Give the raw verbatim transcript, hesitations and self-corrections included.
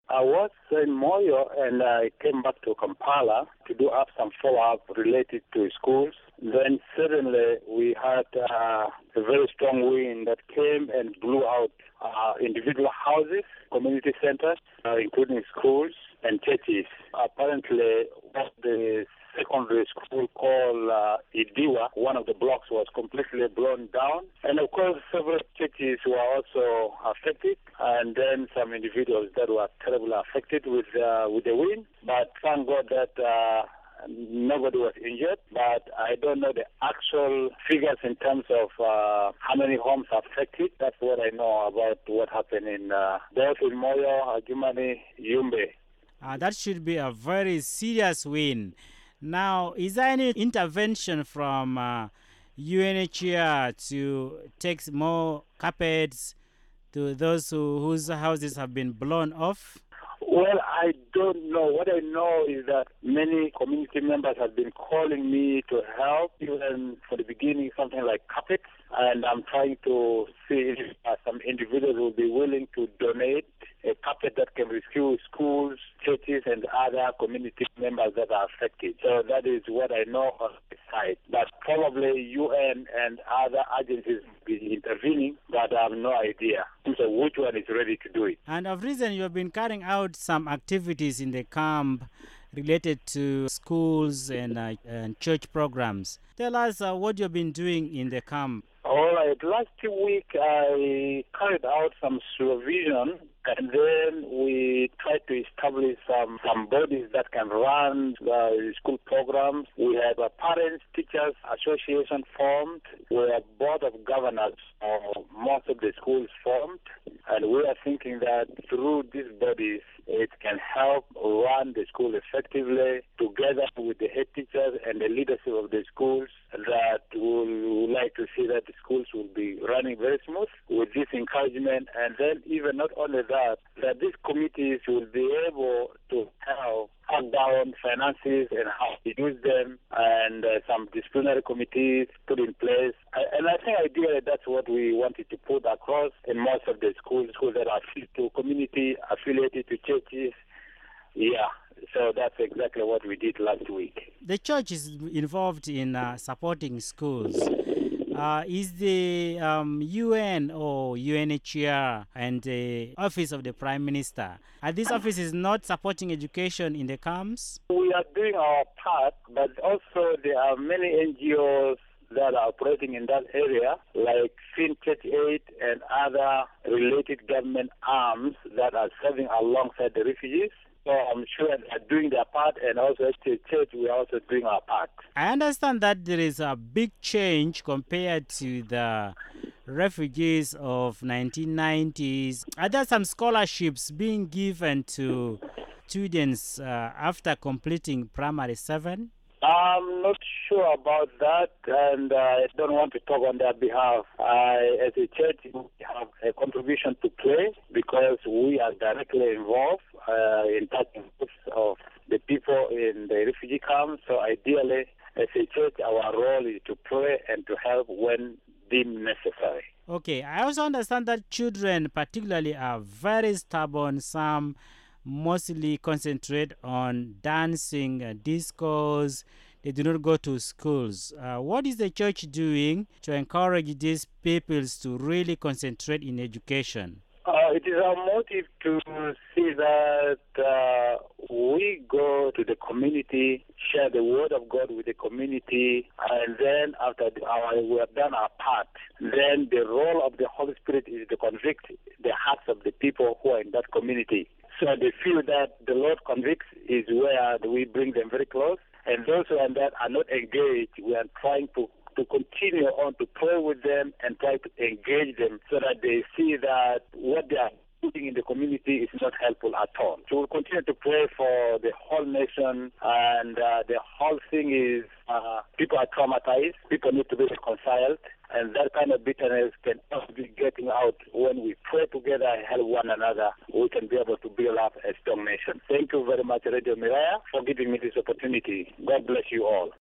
I was in Moyo and I came back to Kampala to do up some follow-up related to schools. Then suddenly we had uh, a very strong wind that came and blew out uh, individual houses, community centers, uh, including schools and churches. Apparently, the secondary school called uh, Idiwa, one of the blocks was completely blown down. And of course, several churches were also affected, and then some individuals that were terribly affected with uh, with the wind. But thank God that uh, nobody was injured. But I don't know the actual figures in terms of uh, how many homes affected. That's what I know about what happened in uh, both in Moyo, Adjumani, Yumbe. Uh, that should be a very serious wind. Now, is there any intervention from uh, U N H C R to take more carpets to those who, whose houses have been blown off? Well, I don't know. What I know is that many community members have been calling me to help, even for the beginning, something like carpets. And I'm trying to see if uh, some individuals will be willing to donate a carpet that can rescue schools, churches, and other community members that are affected. So that is what I know on the side. But probably U N and other agencies will be intervening, but I have no idea. So which one is ready to do it? And of reason you have been carrying out some activities in the camp related to schools and, uh, and church programs. Tell us uh, what you've been doing in the camp. All right. Last week I carried out some supervision, and then we tried to establish some, some bodies that can run uh, school programs. We have a Parents Teachers Association formed. We have Board of Governors of most of the schools formed. And we are thinking that through these bodies, it can help run the school effectively together with the head teachers and the leadership of the schools, that we would like to see that the schools will be running very smooth with this encouragement. And then even not only that, that these committees will be able to help cut down finances and how to use them, and uh, some disciplinary committees put in place. I, and I think ideally that's what we wanted to put across in most of the schools, schools that are affiliated to community, affiliated to churches. Yeah, so that's exactly what we did last week. The church is involved in uh, supporting schools. Uh, is the um, U N or U N H C R and the Office of the Prime Minister, are these offices not supporting education in the camps? We are doing our part, but also there are many N G Os that are operating in that area, like Fin Church Aid and other related government arms that are serving alongside the refugees. So I'm sure they're doing their part, and also as the church, we are also doing our part. I understand that there is a big change compared to the refugees of nineteen nineties. Are there some scholarships being given to students uh, after completing primary seven? I'm not sure about that, and uh, I don't want to talk on their behalf. I, as a church, we have a contribution to play because we are directly involved uh, in touching of the people in the refugee camps. So ideally, as a church, our role is to pray and to help when deemed necessary. Okay, I also understand that children particularly are very stubborn. Some mostly concentrate on dancing, uh, discos. They do not go to schools. Uh, what is the church doing to encourage these peoples to really concentrate in education? Uh, it is our motive to see that uh, we go to the community, share the word of God with the community, and then after the, our, we have done our part, then the role of the Holy Spirit is to convict the hearts of the people who are in that community. So they feel that the Lord convicts is where we bring them very close. And those who are that are not engaged, we are trying to, to continue on to pray with them and try to engage them so that they see that what they are doing in the community is not helpful at all. So we'll continue to pray for the whole nation, and uh, the whole thing is uh, people are traumatized, people need to be reconciled, and that kind of bitterness can also be getting out when we pray together and help one another. We can be able to build up a strong nation. Thank you very much, Radio Miraya, for giving me this opportunity. God bless you all.